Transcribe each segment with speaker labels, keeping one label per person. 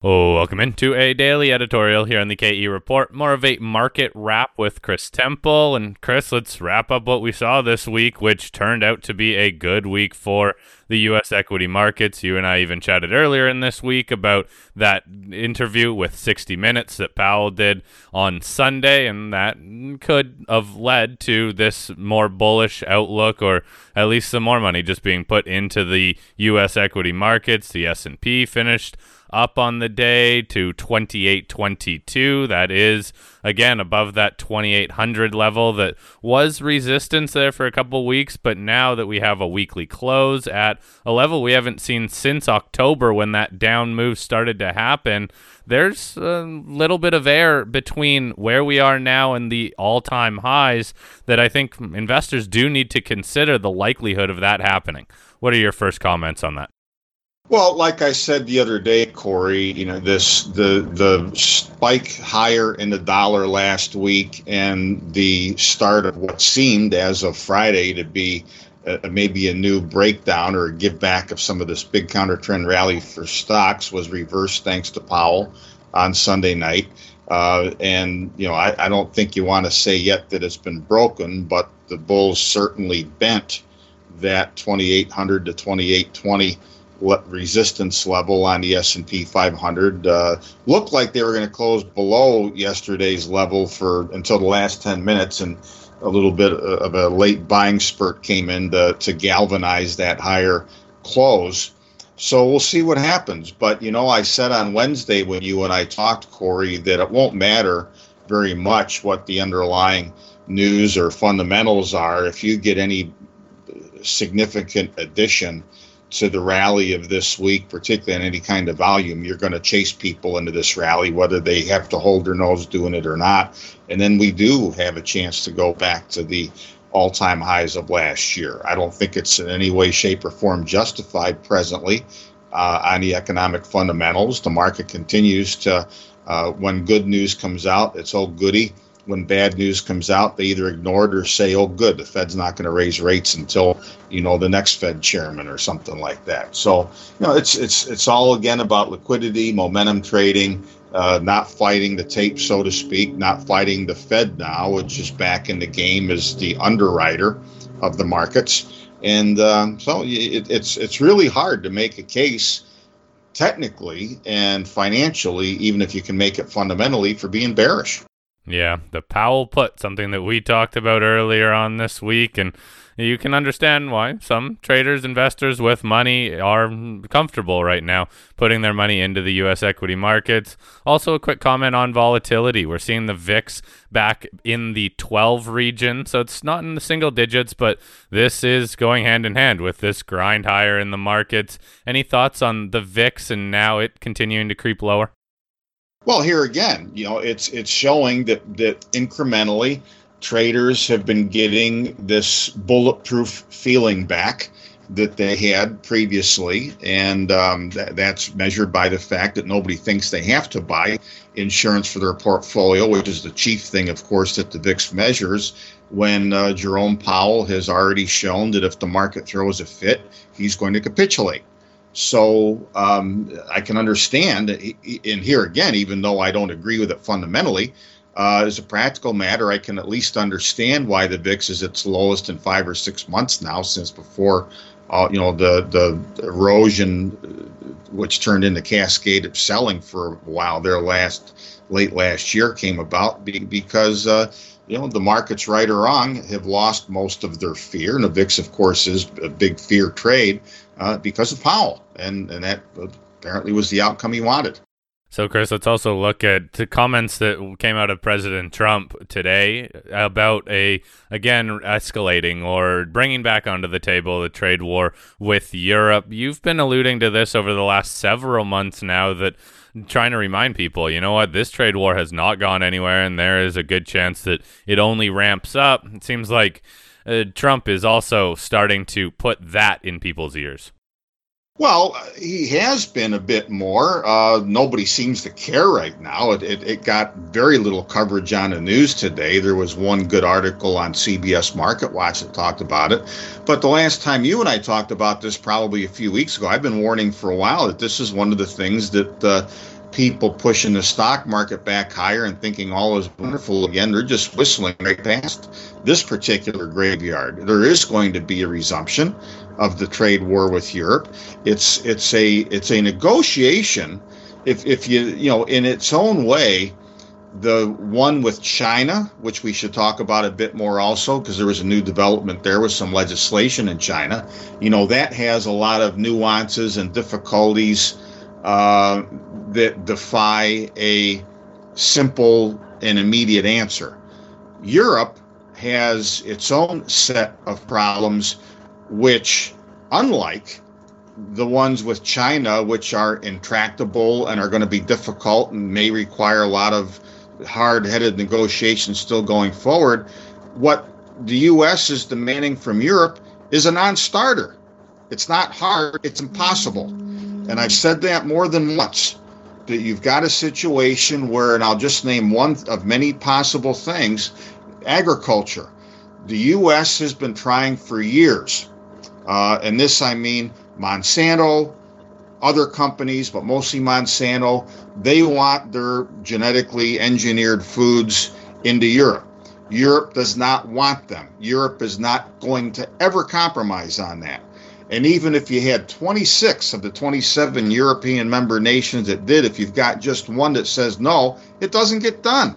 Speaker 1: Oh, welcome into a daily editorial here on the KE Report. More of a market wrap with Chris Temple. And Chris, let's wrap up what we saw this week, which turned out to be a good week for the U.S. equity markets. You and I even chatted earlier in this week about that interview with 60 Minutes that Powell did on Sunday, and that could have led to this more bullish outlook, or at least some more money just being put into the U.S. equity markets. The S&P finished up on the day to 2822. That is, again, above that 2800 level that was resistance there for a couple weeks, but now that we have a weekly close at a level we haven't seen since October when that down move started to happen, there's a little bit of air between where we are now and the all-time highs that I think investors do need to consider the likelihood of that happening. What are your first comments on that?
Speaker 2: Well, like I said the other day, Corey, the spike higher in the dollar last week and the start of what seemed as of Friday to be maybe a new breakdown or a give back of some of this big counter trend rally for stocks was reversed thanks to Powell on Sunday night. I don't think you want to say yet that it's been broken, but the bulls certainly bent that 2800 to 2820 resistance level on the S&P 500. Looked like they were going to close below yesterday's level until the last 10 minutes, and a little bit of a late buying spurt came in to galvanize that higher close. So we'll see what happens. But, I said on Wednesday when you and I talked, Corey, that it won't matter very much what the underlying news or fundamentals are. If you get any significant addition to the rally of this week, particularly on any kind of volume, you're going to chase people into this rally, whether they have to hold their nose doing it or not. And then we do have a chance to go back to the all-time highs of last year. I don't think it's in any way, shape, or form justified presently on the economic fundamentals. The market continues to, when good news comes out, it's all goody. When bad news comes out, they either ignore it or say, oh, good, the Fed's not going to raise rates until, the next Fed chairman or something like that. So, it's all, again, about liquidity, momentum trading, not fighting the tape, so to speak, not fighting the Fed now, which is back in the game as the underwriter of the markets. And it's really hard to make a case technically and financially, even if you can make it fundamentally, for being bearish.
Speaker 1: Yeah, the Powell put, something that we talked about earlier on this week, and you can understand why some traders, investors with money are comfortable right now putting their money into the U.S. equity markets. Also, a quick comment on volatility. We're seeing the VIX back in the 12 region, so it's not in the single digits, but this is going hand in hand with this grind higher in the markets. Any thoughts on the VIX and now it continuing to creep lower?
Speaker 2: Well, here again, it's showing that incrementally traders have been getting this bulletproof feeling back that they had previously, and that's measured by the fact that nobody thinks they have to buy insurance for their portfolio, which is the chief thing, of course, that the VIX measures, when Jerome Powell has already shown that if the market throws a fit, he's going to capitulate. So I can understand, and here again, even though I don't agree with it fundamentally, as a practical matter, I can at least understand why the VIX is its lowest in 5 or 6 months now, since before, the erosion, which turned into cascade of selling for a while there late last year came about, because the markets, right or wrong, have lost most of their fear. And the VIX, of course, is a big fear trade because of Powell. And that apparently was the outcome he wanted.
Speaker 1: So, Chris, let's also look at the comments that came out of President Trump today about escalating or bringing back onto the table the trade war with Europe. You've been alluding to this over the last several months now, that trying to remind people, this trade war has not gone anywhere, and there is a good chance that it only ramps up. It seems like Trump is also starting to put that in people's ears.
Speaker 2: Well, he has been a bit more. Nobody seems to care right now. It got very little coverage on the news today. There was one good article on CBS Market Watch that talked about it. But the last time you and I talked about this, probably a few weeks ago, I've been warning for a while that this is one of the things that people pushing the stock market back higher and thinking all is wonderful again. They're just whistling right past this particular graveyard. There is going to be a resumption of the trade war with Europe. It's a negotiation. If you in its own way, the one with China, which we should talk about a bit more also, because there was a new development there with some legislation in China, that has a lot of nuances and difficulties that defy a simple and immediate answer. Europe has its own set of problems, which, unlike the ones with China, which are intractable and are going to be difficult and may require a lot of hard-headed negotiations still going forward, what the U.S. is demanding from Europe is a non-starter. It's not hard, it's impossible. And I've said that more than once, that you've got a situation where, and I'll just name one of many possible things, agriculture. The U.S. has been trying for years, and this I mean Monsanto, other companies, but mostly Monsanto, they want their genetically engineered foods into Europe. Europe does not want them. Europe is not going to ever compromise on that. And even if you had 26 of the 27 European member nations that did, if you've got just one that says no, it doesn't get done.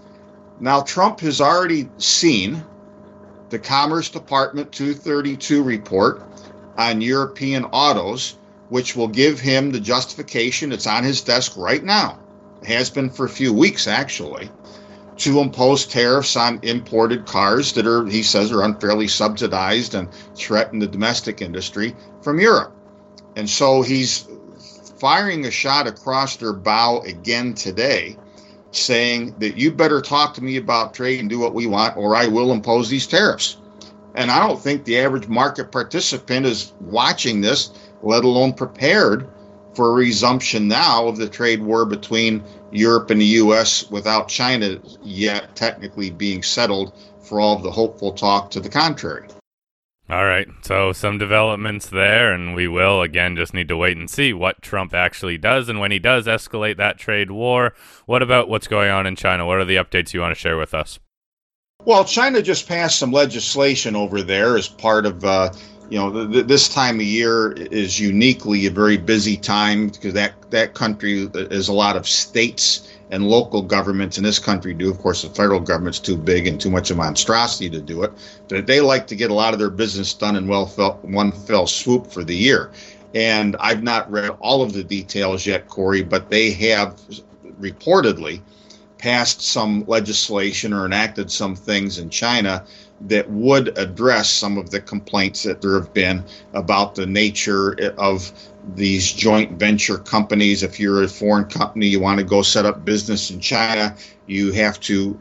Speaker 2: Now, Trump has already seen the Commerce Department 232 report on European autos, which will give him the justification. It's on his desk right now. It has been for a few weeks, actually, to impose tariffs on imported cars that are, he says, are unfairly subsidized and threaten the domestic industry from Europe. And so he's firing a shot across their bow again today, saying that you better talk to me about trade and do what we want, or I will impose these tariffs. And I don't think the average market participant is watching this, let alone prepared for a resumption now of the trade war between Europe and the U.S. without China yet technically being settled, for all of the hopeful talk to the contrary.
Speaker 1: All right, so some developments there, and we will, again, just need to wait and see what Trump actually does, and when he does escalate that trade war. What about what's going on in China? What are the updates you want to share with us?
Speaker 2: Well, China just passed some legislation over there as part of, this time of year is uniquely a very busy time, because that country is a lot of states and local governments in this country do. Of course, the federal government's too big and too much a monstrosity to do it. But they like to get a lot of their business done in one fell swoop for the year. And I've not read all of the details yet, Corey, but they have reportedly passed some legislation or enacted some things in China that would address some of the complaints that there have been about the nature of these joint venture companies. If you're a foreign company, you want to go set up business in China, you have to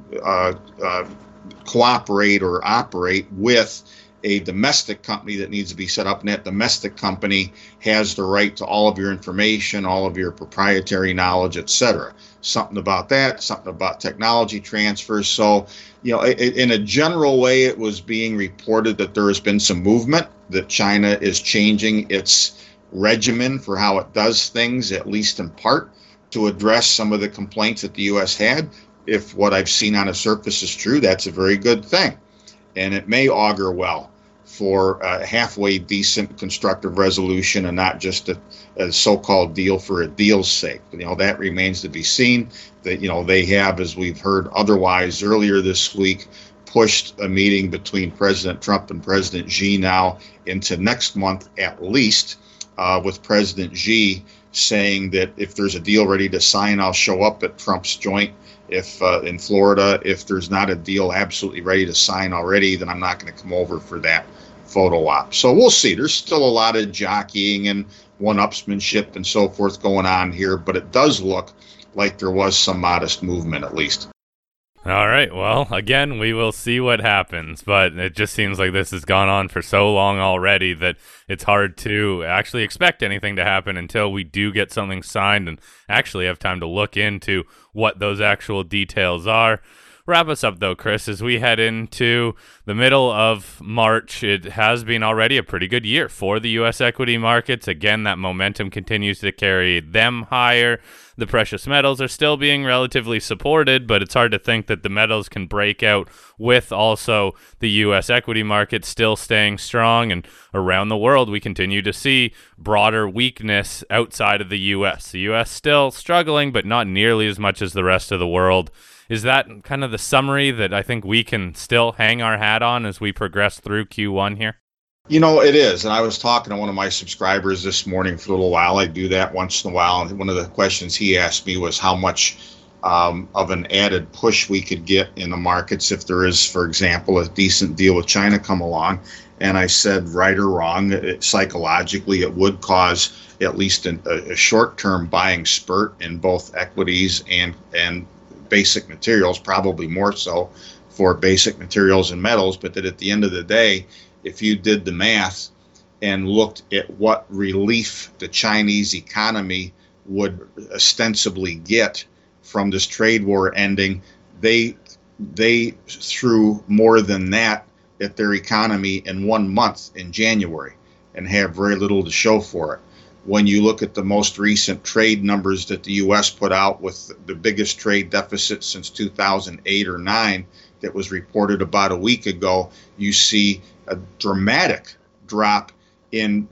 Speaker 2: cooperate or operate with a domestic company that needs to be set up, and that domestic company has the right to all of your information, all of your proprietary knowledge, etc. Something about that, something about technology transfers. So, in a general way, it was being reported that there has been some movement, that China is changing its regimen for how it does things, at least in part, to address some of the complaints that the U.S. had. If what I've seen on the surface is true, that's a very good thing. And it may augur well for a halfway decent constructive resolution, and not just a so-called deal for a deal's sake. But, that remains to be seen. That, they have, as we've heard otherwise earlier this week, pushed a meeting between President Trump and President Xi now into next month at least, with President Xi saying that if there's a deal ready to sign, I'll show up at Trump's joint. If in Florida, if there's not a deal absolutely ready to sign already, then I'm not going to come over for that photo op. So we'll see. There's still a lot of jockeying and one-upsmanship and so forth going on here, but it does look like there was some modest movement at least.
Speaker 1: All right. Well, again, we will see what happens, but it just seems like this has gone on for so long already that it's hard to actually expect anything to happen until we do get something signed and actually have time to look into what those actual details are. Wrap us up, though, Chris, as we head into the middle of March. It has been already a pretty good year for the U.S. equity markets. Again, that momentum continues to carry them higher. the precious metals are still being relatively supported, but it's hard to think that the metals can break out with also the U.S. equity market still staying strong. And around the world, we continue to see broader weakness outside of the U.S. The U.S. still struggling, but not nearly as much as the rest of the world. Is that kind of the summary that I think we can still hang our hat on as we progress through Q1 here?
Speaker 2: It is. And I was talking to one of my subscribers this morning for a little while. I do that once in a while. And one of the questions he asked me was how much of an added push we could get in the markets if there is, for example, a decent deal with China come along. And I said, right or wrong, psychologically, it would cause at least a short-term buying spurt in both equities and basic materials, probably more so for basic materials and metals. But that at the end of the day, if you did the math and looked at what relief the Chinese economy would ostensibly get from this trade war ending, they threw more than that at their economy in 1 month in January and have very little to show for it. When you look at the most recent trade numbers that the U.S. put out with the biggest trade deficit since 2008 or 9 that was reported about a week ago, you see a dramatic drop in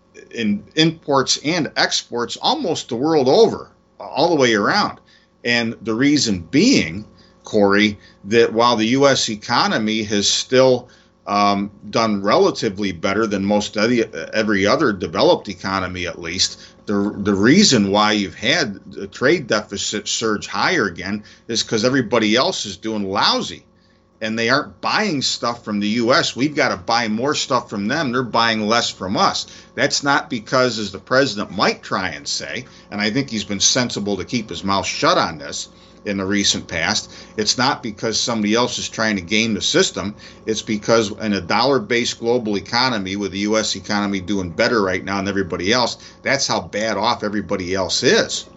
Speaker 2: imports and exports almost the world over, all the way around. And the reason being, Corey, that while the U.S. economy has still done relatively better than most every other developed economy, at least, the reason why you've had the trade deficit surge higher again is because everybody else is doing lousy. And they aren't buying stuff from the U.S. We've got to buy more stuff from them. They're buying less from us. That's not because, as the president might try and say, and I think he's been sensible to keep his mouth shut on this in the recent past, it's not because somebody else is trying to game the system. It's because in a dollar-based global economy, with the U.S. economy doing better right now than everybody else, that's how bad off everybody else is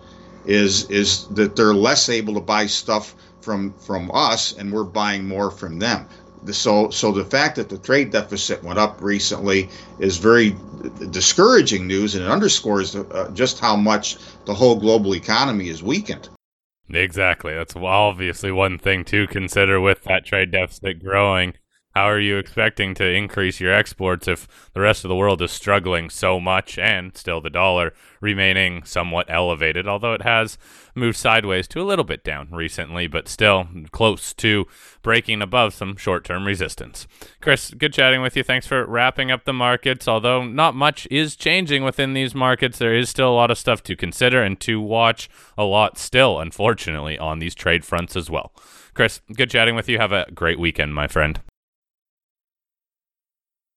Speaker 2: that they're less able to buy stuff from us, and we're buying more from them. So the fact that the trade deficit went up recently is very discouraging news, and it underscores just how much the whole global economy is weakened.
Speaker 1: Exactly. That's obviously one thing to consider with that trade deficit growing. How are you expecting to increase your exports if the rest of the world is struggling so much and still the dollar remaining somewhat elevated, although it has moved sideways to a little bit down recently, but still close to breaking above some short-term resistance. Chris, good chatting with you. Thanks for wrapping up the markets. Although not much is changing within these markets, there is still a lot of stuff to consider and to watch, a lot still, unfortunately, on these trade fronts as well. Chris, good chatting with you. Have a great weekend, my friend.